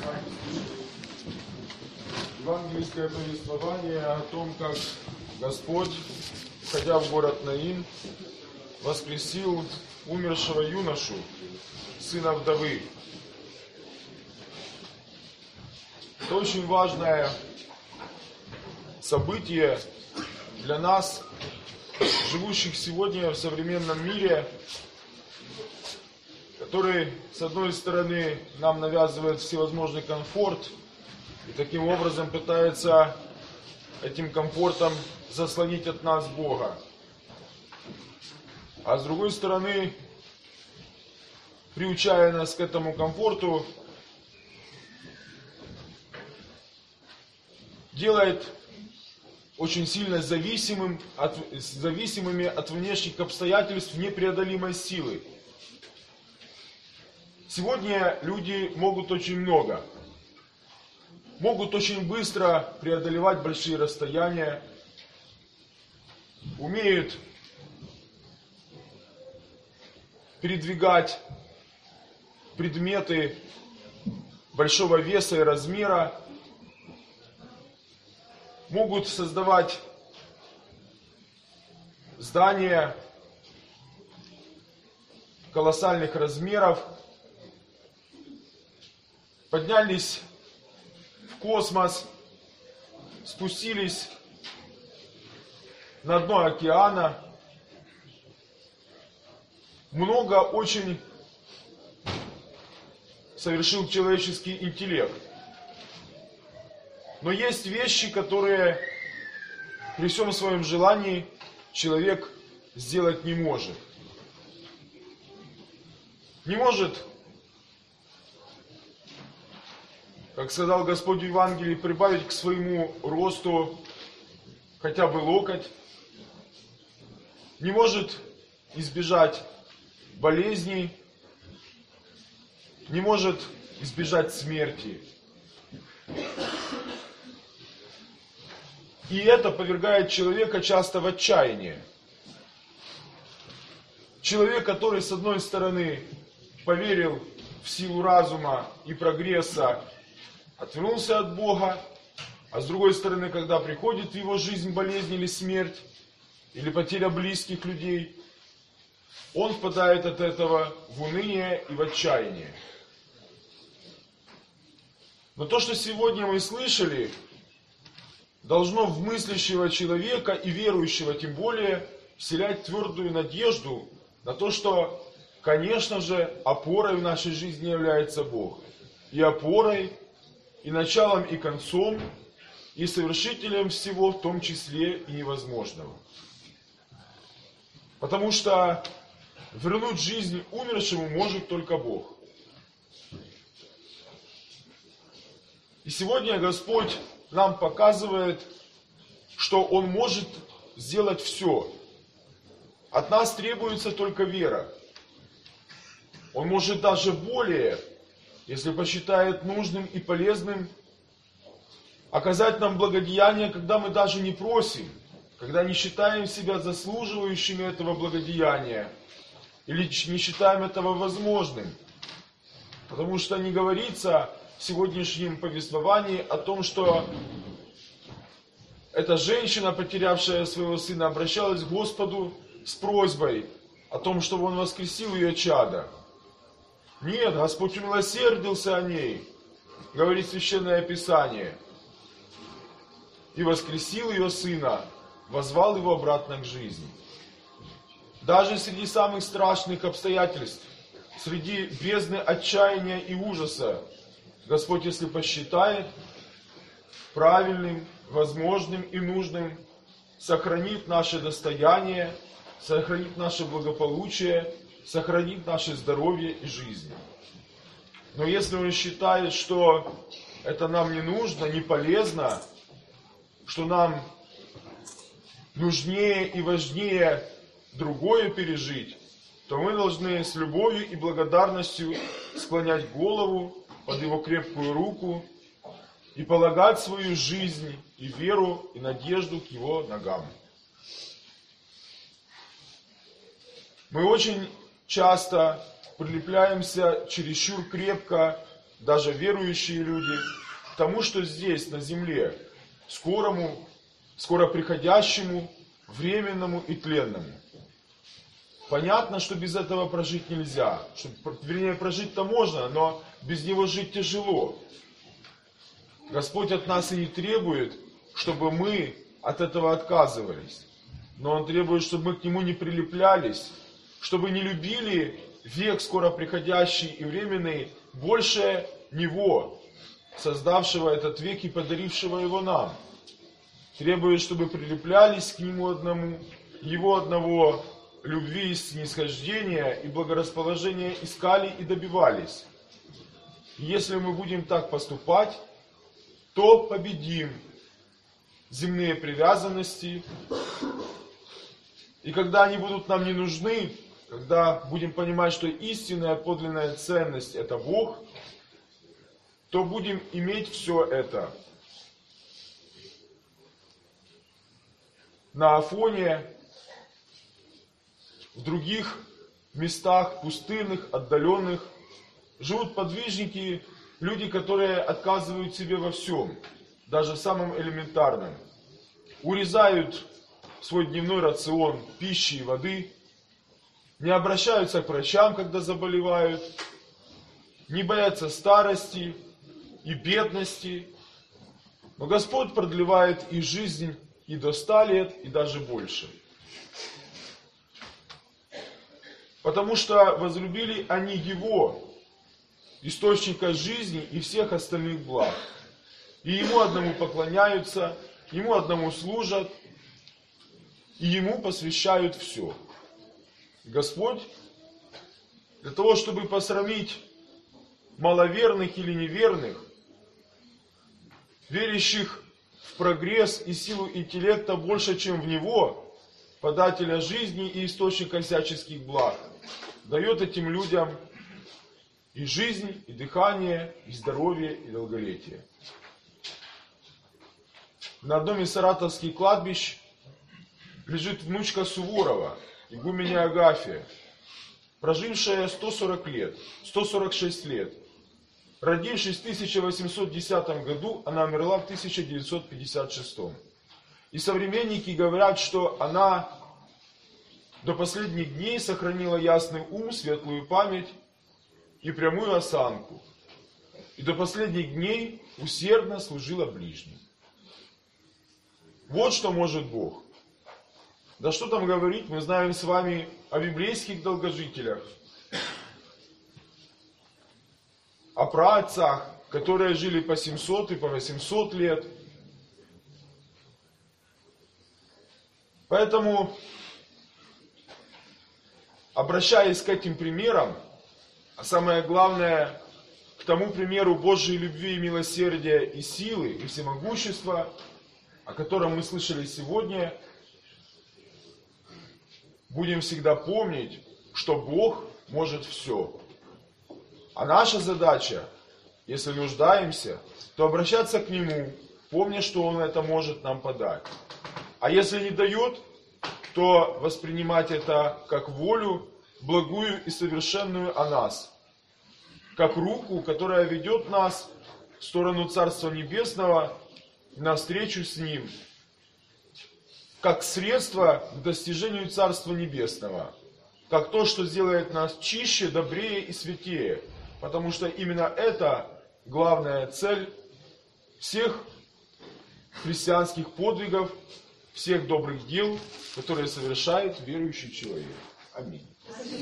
Евангельское повествование о том, как Господь, входя в город Наин, воскресил умершего юношу, сына вдовы. Это очень важное событие для нас, живущих сегодня в современном мире, который, с одной стороны, нам навязывает всевозможный комфорт и таким образом пытается этим комфортом заслонить от нас Бога. А с другой стороны, приучая нас к этому комфорту, делает очень сильно зависимыми от внешних обстоятельств непреодолимой силы. Сегодня люди могут очень много. Могут очень быстро преодолевать большие расстояния. Умеют передвигать предметы большого веса и размера. Могут создавать здания колоссальных размеров. Поднялись в космос, спустились на дно океана. Много очень совершил человеческий интеллект. Но есть вещи, которые при всем своем желании человек сделать не может. Не может, как сказал Господь в Евангелии, прибавить к своему росту хотя бы локоть. Не может избежать болезней. Не может избежать смерти. И это повергает человека часто в отчаяние. Человек, который с одной стороны поверил в силу разума и прогресса, отвернулся от Бога, а с другой стороны, когда приходит в его жизнь болезнь или смерть, или потеря близких людей, он впадает от этого в уныние и в отчаяние. Но то, что сегодня мы слышали, должно в мыслящего человека и верующего тем более вселять твердую надежду на то, что, конечно же, опорой в нашей жизни является Бог. И опорой, и началом, и концом, и совершителем всего, в том числе и невозможного. Потому что вернуть жизнь умершему может только Бог. И сегодня Господь нам показывает, что Он может сделать все. От нас требуется только вера. Он может даже более, если посчитает нужным и полезным, оказать нам благодеяние, когда мы даже не просим, когда не считаем себя заслуживающими этого благодеяния, или не считаем этого возможным. Потому что не говорится в сегодняшнем повествовании о том, что эта женщина, потерявшая своего сына, обращалась к Господу с просьбой о том, чтобы Он воскресил ее чадо. Нет, Господь умилосердился о ней, говорит Священное Писание, и воскресил ее сына, возвал его обратно к жизни. Даже среди самых страшных обстоятельств, среди бездны отчаяния и ужаса, Господь, если посчитает правильным, возможным и нужным, сохранит наше достояние, сохранит наше благополучие, сохранит наше здоровье и жизнь. Но если Он считает, что это нам не нужно, не полезно, что нам нужнее и важнее другое пережить, то мы должны с любовью и благодарностью склонять голову под Его крепкую руку и полагать свою жизнь и веру и надежду к Его ногам. Мы очень часто прилепляемся чересчур крепко даже верующие люди, к тому, что здесь, на земле, скорому, скоро приходящему, временному и тленному. Понятно, что без этого прожить нельзя. Вернее, прожить-то можно, но без него жить тяжело. Господь от нас и не требует, чтобы мы от этого отказывались. Но Он требует, чтобы мы к Нему не прилеплялись, чтобы не любили век скоро приходящий и временный больше Него, создавшего этот век и подарившего его нам. Требует, чтобы прилеплялись к Нему одному, Его одного любви и снисхождения и благорасположения искали и добивались. И если мы будем так поступать, то победим земные привязанности. И когда они будут нам не нужны, когда будем понимать, что истинная подлинная ценность это Бог, то будем иметь все это на Афоне, в других местах, пустынных, отдаленных, живут подвижники, люди, которые отказывают себе во всем, даже в самом элементарном. Урезают свой дневной рацион пищи и воды, не обращаются к врачам, когда заболевают, не боятся старости и бедности. Но Господь продлевает их жизнь и до 100 лет, и даже больше. Потому что возлюбили они Его, источника жизни и всех остальных благ. И Ему одному поклоняются, Ему одному служат, и Ему посвящают все. Господь, для того, чтобы посрамить маловерных или неверных, верящих в прогресс и силу интеллекта больше, чем в Него, подателя жизни и источника всяческих благ, дает этим людям и жизнь, и дыхание, и здоровье, и долголетие. На одном из саратовских кладбищ лежит внучка Суворова, игуменя Агафья, прожившая 146 лет. Родившись в 1810 году, она умерла в 1956. И современники говорят, что она до последних дней сохранила ясный ум, светлую память и прямую осанку. И до последних дней усердно служила ближним. Вот что может Бог. Да что там говорить, мы знаем с вами о библейских долгожителях, о праотцах, которые жили по 700 и по 800 лет. Поэтому, обращаясь к этим примерам, а самое главное, к тому примеру Божьей любви и милосердия и силы и всемогущества, о котором мы слышали сегодня, будем всегда помнить, что Бог может все. А наша задача, если нуждаемся, то обращаться к Нему, помня, что Он это может нам подать. А если не дает, то воспринимать это как волю, благую и совершенную о нас, как руку, которая ведет нас в сторону Царства Небесного, навстречу с Ним, как средство к достижению Царства Небесного, как то, что сделает нас чище, добрее и святее, потому что именно это главная цель всех христианских подвигов, всех добрых дел, которые совершает верующий человек. Аминь.